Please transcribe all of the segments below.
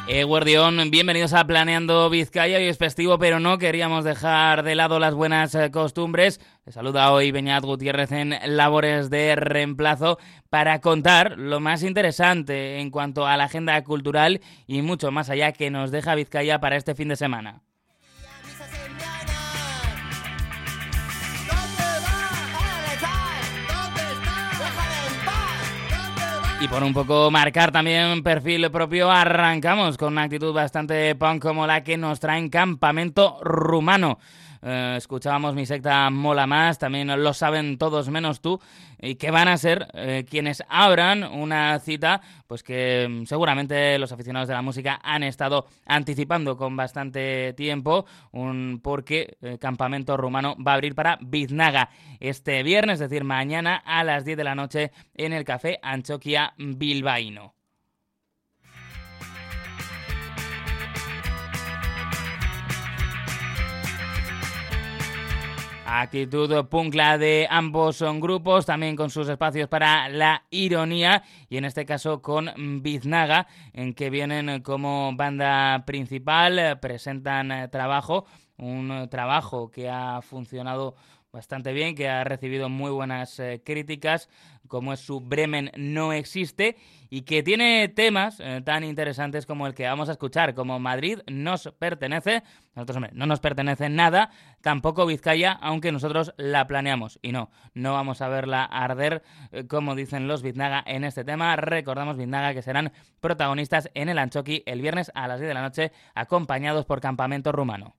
Guardión, bienvenidos a Planeando Vizcaya. Hoy es festivo, pero no queríamos dejar de lado las buenas costumbres. Les saluda hoy Beñat Gutiérrez en labores de reemplazo para contar lo más interesante en cuanto a la agenda cultural y mucho más allá que nos deja Vizcaya para este fin de semana. Y por un poco marcar también perfil propio, arrancamos con una actitud bastante punk como la que nos trae en Campamento Rumano. Escuchábamos Mi Secta Mola Más, también lo saben todos menos tú, y que van a ser quienes abran una cita pues que seguramente los aficionados de la música han estado anticipando con bastante tiempo, porque Campamento Rumano va a abrir para Biznaga este viernes, es decir, mañana a las 10 de la noche en el Café Antxokia Bilbaíno. Actitud punk la de ambos son grupos, también con sus espacios para la ironía y en este caso con Biznaga, en que vienen como banda principal, presentan un trabajo que ha funcionado bastante bien, que ha recibido muy buenas críticas, como es su Bremen no existe, y que tiene temas tan interesantes como el que vamos a escuchar, como Madrid nos pertenece. Nosotros, hombre, no nos pertenece nada, tampoco Vizcaya, aunque nosotros la planeamos. Y no vamos a verla arder, como dicen los Biznaga en este tema. Recordamos Biznaga que serán protagonistas en el Antxoki el viernes a las 10 de la noche, acompañados por Campamento Rumano.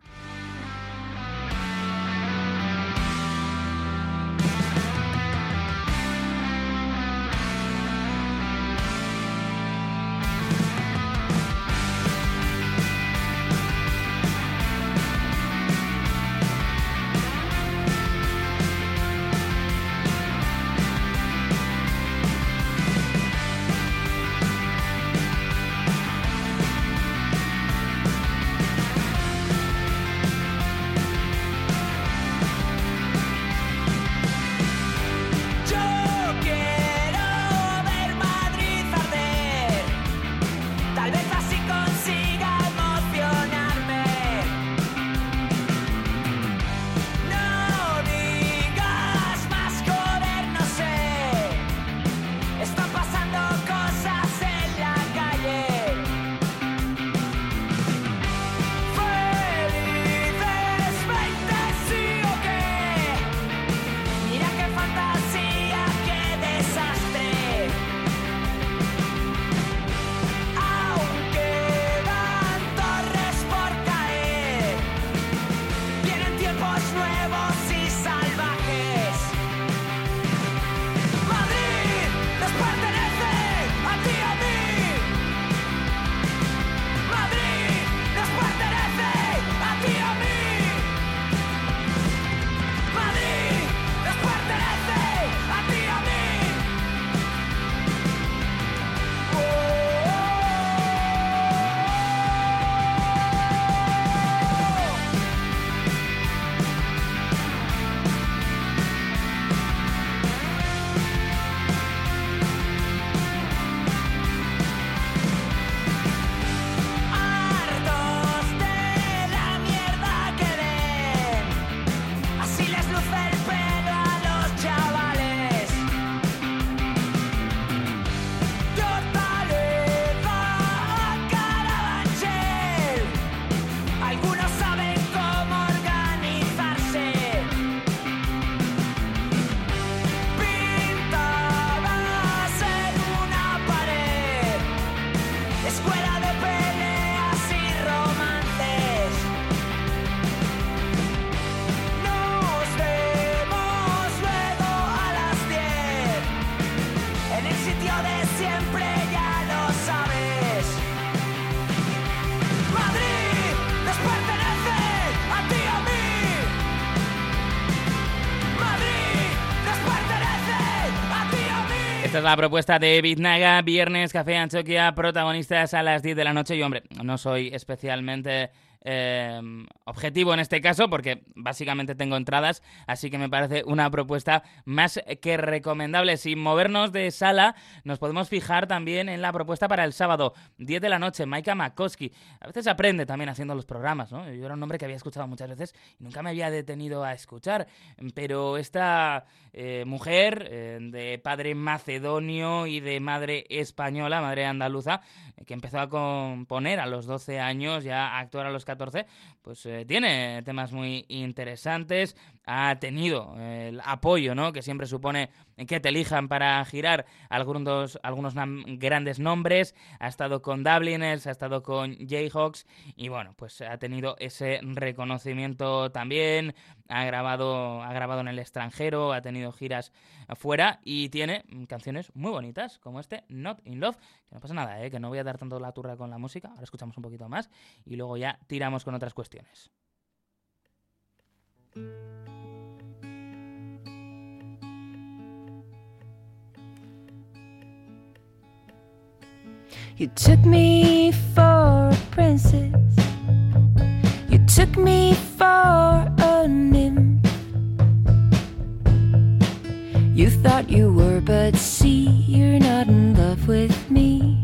Esta es la propuesta de Biznaga, viernes, Café Antxokia, protagonistas a las 10 de la noche. Y hombre, no soy especialmente objetivo en este caso, porque básicamente tengo entradas, así que me parece una propuesta más que recomendable. Sin movernos de sala, nos podemos fijar también en la propuesta para el sábado, 10 de la noche, Maika Makowski. A veces aprende también haciendo los programas, ¿no? Yo era un nombre que había escuchado muchas veces y nunca me había detenido a escuchar, pero esta mujer de padre macedonio y de madre española, madre andaluza, que empezó a componer a los 12 años, ya a actuar a los 14, pues tiene temas muy interesantes, ha tenido el apoyo, ¿no?, que siempre supone que te elijan para girar algunos grandes nombres, ha estado con Dubliners, ha estado con Jayhawks y bueno, pues ha tenido ese reconocimiento también, ha grabado en el extranjero, ha tenido giras afuera y tiene canciones muy bonitas como este Not in Love, que no pasa nada, que no voy a dar tanto la turra con la música, ahora escuchamos un poquito más y luego ya tiramos con otras cuestiones. You took me for a princess, you took me for a nymph. You thought you were, but see, you're not in love with me.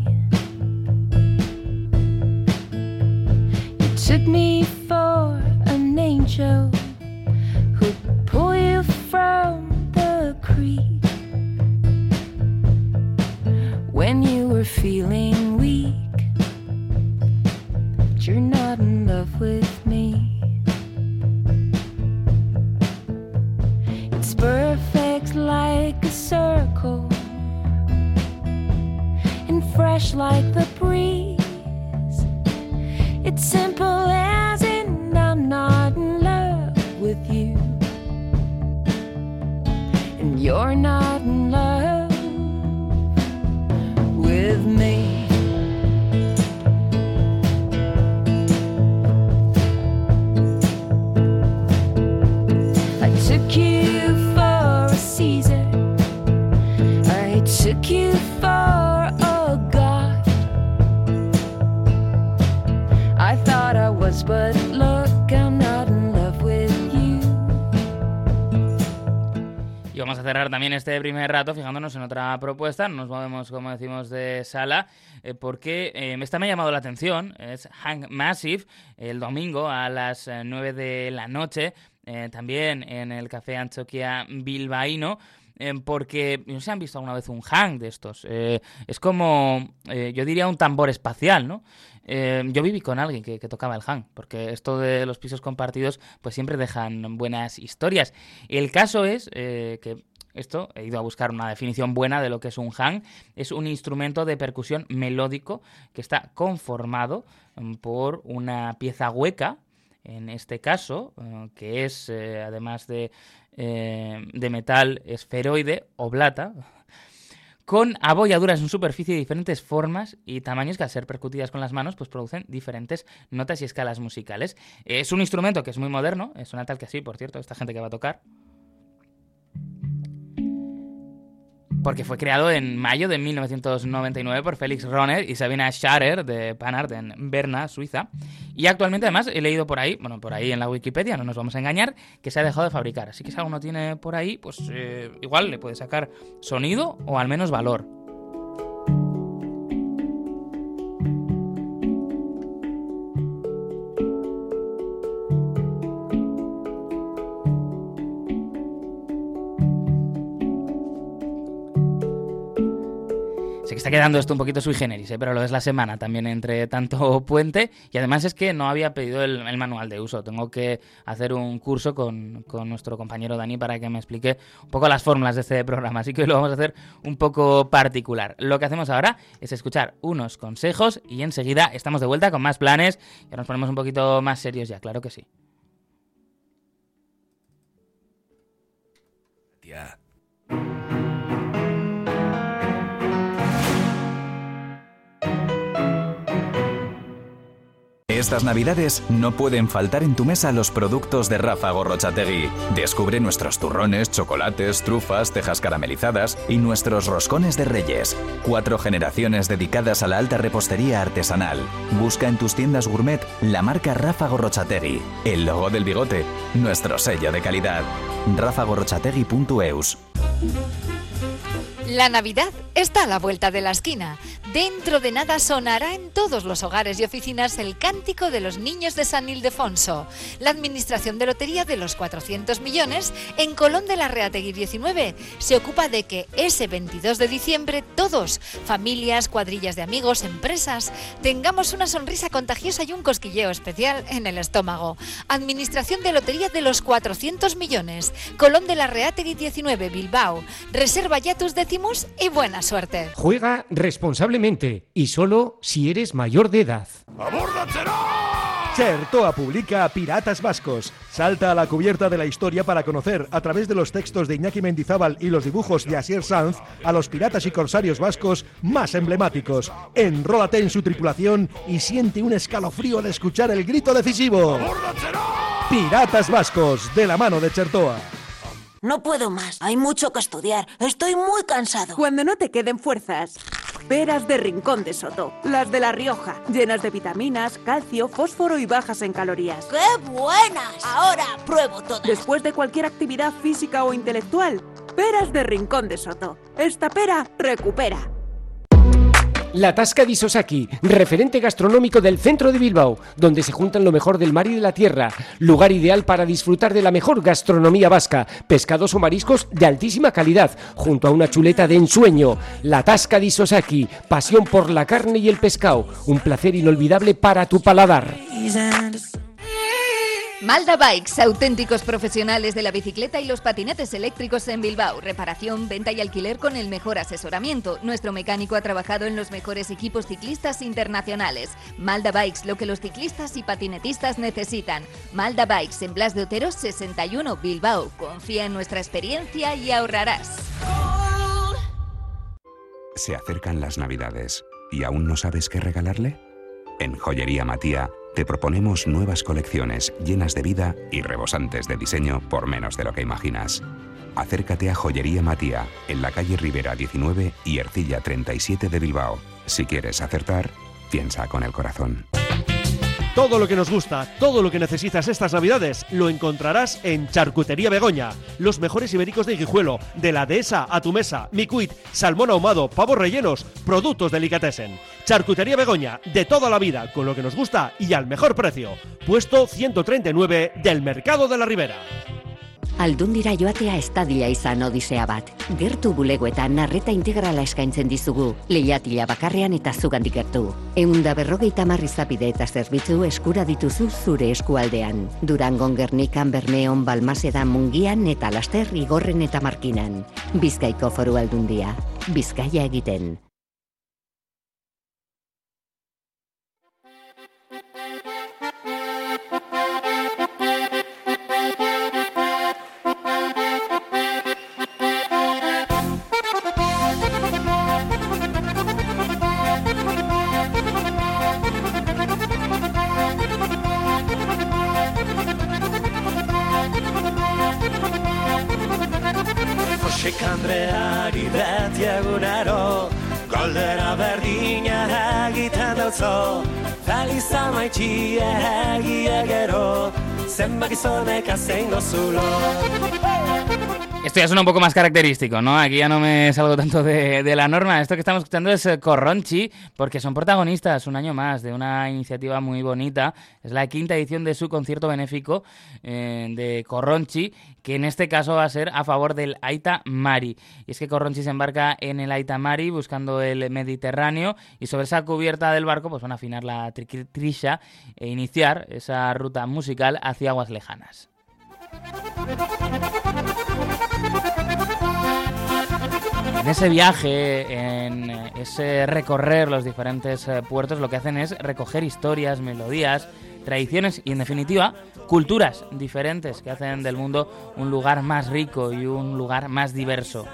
You took me for an angel who'd pull you from the creek when you were feeling weak. But you're not in love with me. It's perfect like a circle and fresh like the breeze. It's simple as in I'm not in love with you, and you're not in love with me. I took you for a Caesar, I took you for a god. I thought I was, but look, I'm not in love with you. Y vamos a cerrar también este primer rato fijándonos en otra propuesta. Nos movemos, como decimos, de sala, porque esta me ha llamado la atención. Es Hank Massive, el domingo a las 9 de la noche, también en el Café Antioquia bilbaíno. Porque no sé si han visto alguna vez un hang de estos. Es como, yo diría, un tambor espacial, ¿no? Yo viví con alguien que tocaba el hang, porque esto de los pisos compartidos pues siempre dejan buenas historias. El caso es que esto, he ido a buscar una definición buena de lo que es un hang. Es un instrumento de percusión melódico que está conformado por una pieza hueca, en este caso, que es, además de metal esferoide, oblata, con abolladuras en superficie de diferentes formas y tamaños que, al ser percutidas con las manos, pues producen diferentes notas y escalas musicales. Es un instrumento que es muy moderno, suena tal que así, por cierto, esta gente que va a tocar, porque fue creado en mayo de 1999 por Felix Rohner y Sabina Scharer de Panhard en Berna, Suiza. Y actualmente, además, he leído por ahí en la Wikipedia, no nos vamos a engañar, que se ha dejado de fabricar. Así que si alguno tiene por ahí, pues igual le puede sacar sonido o al menos valor. Está quedando esto un poquito sui generis, pero lo es la semana también entre tanto puente, y además es que no había pedido el manual de uso. Tengo que hacer un curso con nuestro compañero Dani para que me explique un poco las fórmulas de este programa, así que hoy lo vamos a hacer un poco particular. Lo que hacemos ahora es escuchar unos consejos y enseguida estamos de vuelta con más planes y ahora nos ponemos un poquito más serios ya, claro que sí. Tía. Estas Navidades no pueden faltar en tu mesa los productos de Rafa Gorrotxategi. Descubre nuestros turrones, chocolates, trufas, tejas caramelizadas y nuestros roscones de Reyes. 4 generaciones dedicadas a la alta repostería artesanal. Busca en tus tiendas gourmet la marca Rafa Gorrotxategi, el logo del bigote, nuestro sello de calidad. rafagorrotxategi.eus. La Navidad está a la vuelta de la esquina. Dentro de nada sonará en todos los hogares y oficinas el cántico de los niños de San Ildefonso. La Administración de Lotería de los 400 millones en Colón de la Reategui 19 se ocupa de que ese 22 de diciembre todos, familias, cuadrillas de amigos, empresas, tengamos una sonrisa contagiosa y un cosquilleo especial en el estómago. Administración de Lotería de los 400 millones, Colón de la Reategui 19, Bilbao. Reserva ya tus décimos y buena suerte. Juega responsablemente y solo si eres mayor de edad. ¡Aborda, Chertoa publica Piratas Vascos. Salta a la cubierta de la historia para conocer, a través de los textos de Iñaki Mendizábal y los dibujos de Asier Sanz, a los piratas y corsarios vascos más emblemáticos. Enrólate en su tripulación y siente un escalofrío al escuchar el grito decisivo. Piratas Vascos, de la mano de Chertoa. No puedo más, hay mucho que estudiar, estoy muy cansado. Cuando no te queden fuerzas, peras de Rincón de Soto, las de La Rioja, llenas de vitaminas, calcio, fósforo y bajas en calorías. ¡Qué buenas! Ahora pruebo todas. Después de cualquier actividad física o intelectual, peras de Rincón de Soto. Esta pera recupera. La Tasca di Sosaki, referente gastronómico del centro de Bilbao, donde se juntan lo mejor del mar y de la tierra. Lugar ideal para disfrutar de la mejor gastronomía vasca, pescados o mariscos de altísima calidad, junto a una chuleta de ensueño. La Tasca di Sosaki, pasión por la carne y el pescado, un placer inolvidable para tu paladar. Malda Bikes, auténticos profesionales de la bicicleta y los patinetes eléctricos en Bilbao. Reparación, venta y alquiler con el mejor asesoramiento. Nuestro mecánico ha trabajado en los mejores equipos ciclistas internacionales. Malda Bikes, lo que los ciclistas y patinetistas necesitan. Malda Bikes, en Blas de Otero 61, Bilbao. Confía en nuestra experiencia y ahorrarás. Se acercan las Navidades y ¿aún no sabes qué regalarle? En Joyería Matía te proponemos nuevas colecciones llenas de vida y rebosantes de diseño por menos de lo que imaginas. Acércate a Joyería Matía, en la calle Rivera 19 y Ercilla 37 de Bilbao. Si quieres acertar, piensa con el corazón. Todo lo que nos gusta, todo lo que necesitas estas Navidades, lo encontrarás en Charcutería Begoña. Los mejores ibéricos de Guijuelo, de la dehesa a tu mesa, micuit, salmón ahumado, pavos rellenos, productos delicatessen. Charcutería Begoña, de toda la vida, con lo que nos gusta y al mejor precio. Puesto 139 del Mercado de la Ribera. Aldundira joatea estadila izan odisea bat. Gertu bulegoetan narreta integrala eskaintzen dizugu, lehiatila bakarrean eta zugandik gertu. 150 izapide eta zerbitzu eskura dituzu zure eskualdean. Durangon, Gernikan, Bermeon, Balmasedan, Mungian eta Laster, Igorren eta Markinan. Bizkaiko Foru Aldundia. Bizkaia egiten. Andreari betiagunaro Goldera berdina egiten dauzo Feliza maitxie egia gero Zenbakizonek azengo zulo. Esto ya suena un poco más característico, ¿no? Aquí ya no me salgo tanto de la norma. Esto que estamos escuchando es Corronchi, porque son protagonistas un año más de una iniciativa muy bonita. Es la 5ª edición de su concierto benéfico de Corronchi, que en este caso va a ser a favor del Aita Mari. Y es que Corronchi se embarca en el Aita Mari buscando el Mediterráneo y sobre esa cubierta del barco pues van a afinar la trisha e iniciar esa ruta musical hacia aguas lejanas. En ese viaje, en ese recorrer los diferentes puertos, lo que hacen es recoger historias, melodías, tradiciones y, en definitiva, culturas diferentes que hacen del mundo un lugar más rico y un lugar más diverso.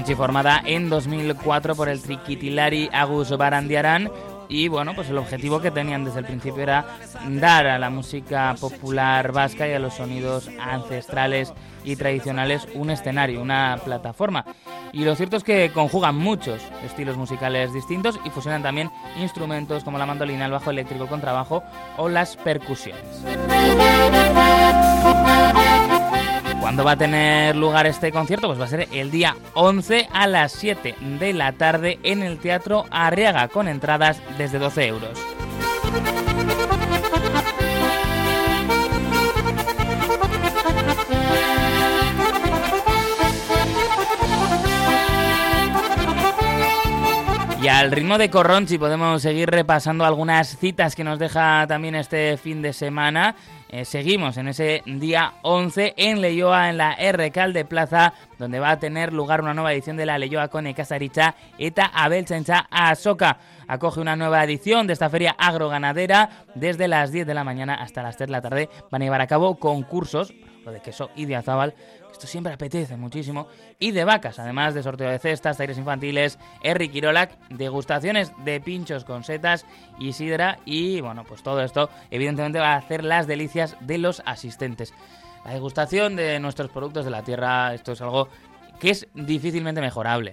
Archi, formada en 2004 por el triquitilari Agus Barandiaran. Y bueno, pues el objetivo que tenían desde el principio era dar a la música popular vasca y a los sonidos ancestrales y tradicionales un escenario, una plataforma. Y lo cierto es que conjugan muchos estilos musicales distintos y fusionan también instrumentos como la mandolina, el bajo eléctrico, el contrabajo o las percusiones. ¿Cuándo va a tener lugar este concierto? Pues va a ser el día 11 a las 7 de la tarde en el Teatro Arriaga, con entradas desde 12 euros. Y al ritmo de Corronchi podemos seguir repasando algunas citas que nos deja también este fin de semana. Seguimos en ese día 11 en Leioa, en la Errecalde Plaza, donde va a tener lugar una nueva edición de la Leioa con Nekazaritza eta Abeltzaintza Azoka. Acoge una nueva edición de esta feria agroganadera. Desde las 10 de la mañana hasta las 3 de la tarde van a llevar a cabo concursos, lo de queso y de azabal. Esto siempre apetece muchísimo. Y de vacas, además de sorteo de cestas, talleres infantiles, Herri Kirolak, degustaciones de pinchos con setas y sidra. Y bueno, pues todo esto evidentemente va a hacer las delicias de los asistentes. La degustación de nuestros productos de la tierra, esto es algo que es difícilmente mejorable.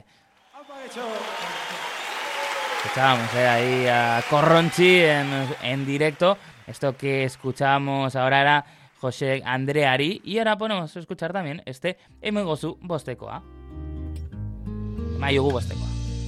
Escuchábamos ahí a Corronchi en directo. Esto que escuchábamos ahora era José Andreari, y ahora podemos escuchar también este Emegozu Bostekoa. Mayugu Bostekoa.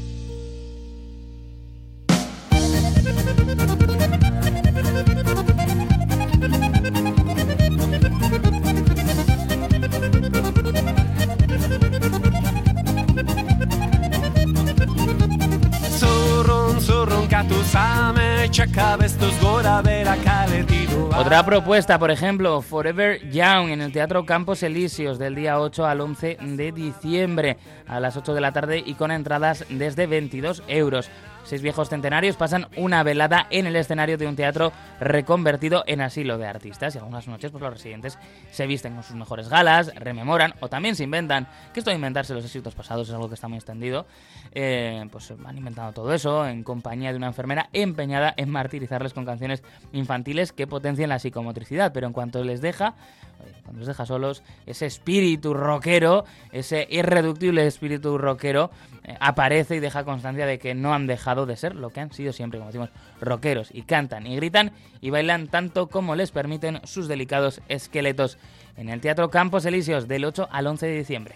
Otra propuesta, por ejemplo, Forever Young en el Teatro Campos Elíseos del día 8 al 11 de diciembre a las 8 de la tarde y con entradas desde 22 euros. 6 viejos centenarios pasan una velada en el escenario de un teatro reconvertido en asilo de artistas, y algunas noches pues los residentes se visten con sus mejores galas, rememoran o también se inventan, que esto de inventarse los éxitos pasados es algo que está muy extendido, pues van inventando todo eso en compañía de una enfermera empeñada en martirizarles con canciones infantiles que potencien la psicomotricidad, pero en cuanto les deja solos, ese espíritu rockero, ese irreductible espíritu rockero aparece y deja constancia de que no han dejado de ser lo que han sido siempre, como decimos, rockeros, y cantan y gritan y bailan tanto como les permiten sus delicados esqueletos en el Teatro Campos Elíseos del 8 al 11 de diciembre.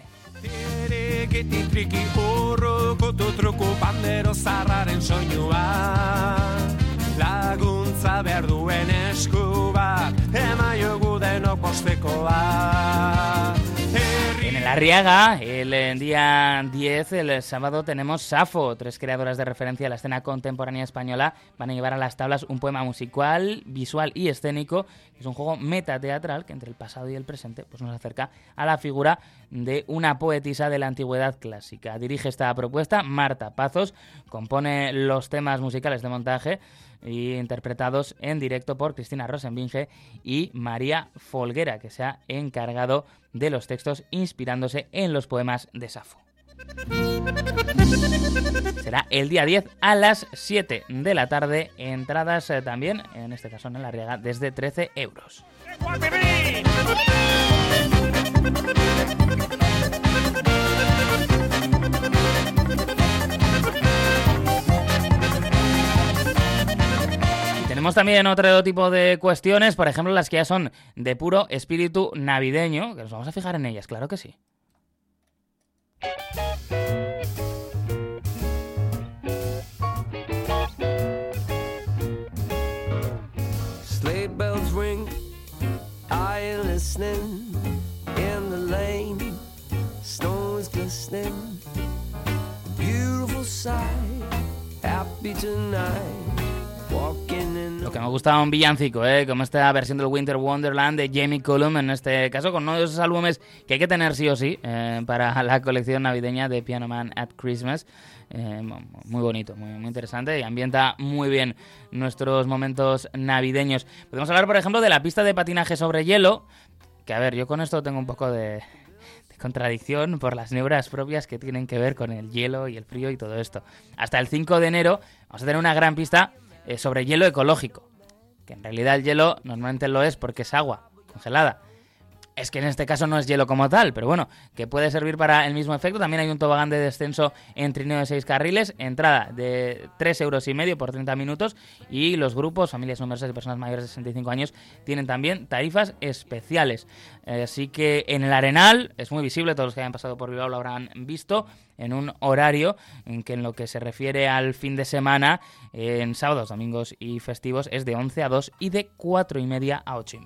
Laguntza behar duen esku bat, emaiogu denok bostekoa. En el Arriaga, el día 10, el sábado, tenemos Safo. 3 creadoras de referencia a la escena contemporánea española van a llevar a las tablas un poema musical, visual y escénico. Es un juego metateatral que entre el pasado y el presente pues nos acerca a la figura de una poetisa de la antigüedad clásica. Dirige esta propuesta Marta Pazos, compone los temas musicales de montaje y interpretados en directo por Cristina Rosenbinge y María Folguera, que se ha encargado de los textos inspirándose en los poemas de Safo. Será el día 10 a las 7 de la tarde. Entradas también, en este caso en el Arriaga, desde 13 euros. Tenemos también otro tipo de cuestiones, por ejemplo, las que ya son de puro espíritu navideño, que nos vamos a fijar en ellas, claro que sí. Sleigh bells ring, are you listening? In the lane, snow is glistening. Beautiful sight, happy tonight. Lo que me gusta un villancico, como esta versión del Winter Wonderland de Jamie Cullum, en este caso, con uno de esos álbumes que hay que tener sí o sí para la colección navideña de Piano Man at Christmas. Muy bonito, muy interesante, y ambienta muy bien nuestros momentos navideños. Podemos hablar, por ejemplo, de la pista de patinaje sobre hielo, que a ver, yo con esto tengo un poco de contradicción por las neuras propias que tienen que ver con el hielo y el frío y todo esto. Hasta el 5 de enero vamos a tener una gran pista sobre hielo ecológico, que en realidad el hielo normalmente lo es porque es agua congelada. Es que en este caso no es hielo como tal, pero bueno, que puede servir para el mismo efecto. También hay un tobogán de descenso en trineo de 6 carriles, entrada de 3,5 € por 30 minutos, y los grupos, familias numerosas y personas mayores de 65 años tienen también tarifas especiales. Así que en el Arenal es muy visible, todos los que hayan pasado por Bilbao lo habrán visto, en un horario en que en lo que se refiere al fin de semana, en sábados, domingos y festivos, es de 11 a 2 y de 4:30 a 8:30.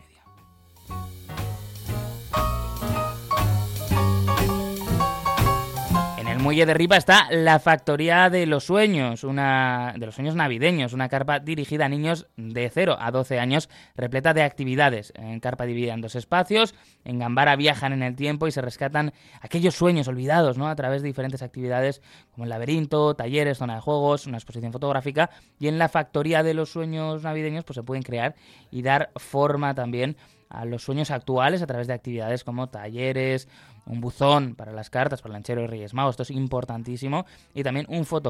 En el muelle de Ripa está la Factoría de los Sueños, de los sueños navideños, una carpa dirigida a niños de 0 a 12 años, repleta de actividades. En carpa dividida en 2 espacios, en Gambara viajan en el tiempo y se rescatan aquellos sueños olvidados, ¿no?, a través de diferentes actividades como el laberinto, talleres, zona de juegos, una exposición fotográfica, y en la Factoría de los Sueños navideños pues se pueden crear y dar forma también a los sueños actuales a través de actividades como talleres, un buzón para las cartas, para el lanchero y Reyes Magos, esto es importantísimo, y también un